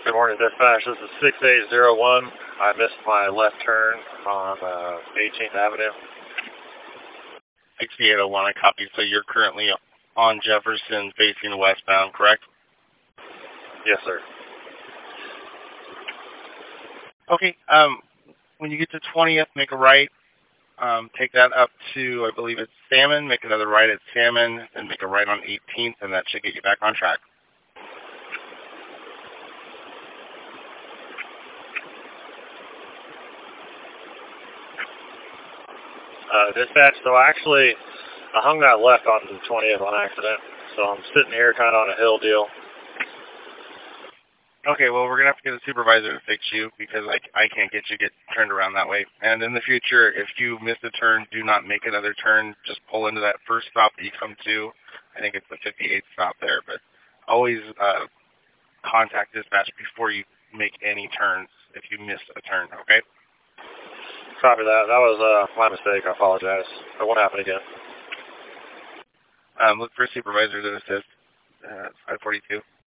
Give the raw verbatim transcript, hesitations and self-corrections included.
Good morning, dispatch. This is six eight zero one. I missed my left turn on uh, eighteenth Avenue. sixty-eight oh one, I copy. So you're currently on Jefferson facing westbound, correct? Yes, sir. Okay. Um, when you get to twentieth, make a right. Um, take that up to, I believe it's Salmon. Make another right at Salmon, then make a right on eighteenth, and that should get you back on track. Uh, dispatch, so actually, I hung that left onto the twentieth on accident, so I'm sitting here kind of on a hill deal. Okay, well, we're going to have to get a supervisor to fix you because I, I can't get you get turned around that way. And in the future, if you miss a turn, do not make another turn. Just pull into that first stop that you come to. I think it's the fifty-eighth stop there, but always uh, contact dispatch before you make any turns if you miss a turn, okay? Copy that. That was uh, my mistake. I apologize. It won't happen again. Um, look for a supervisor to assist. Uh, five forty-two.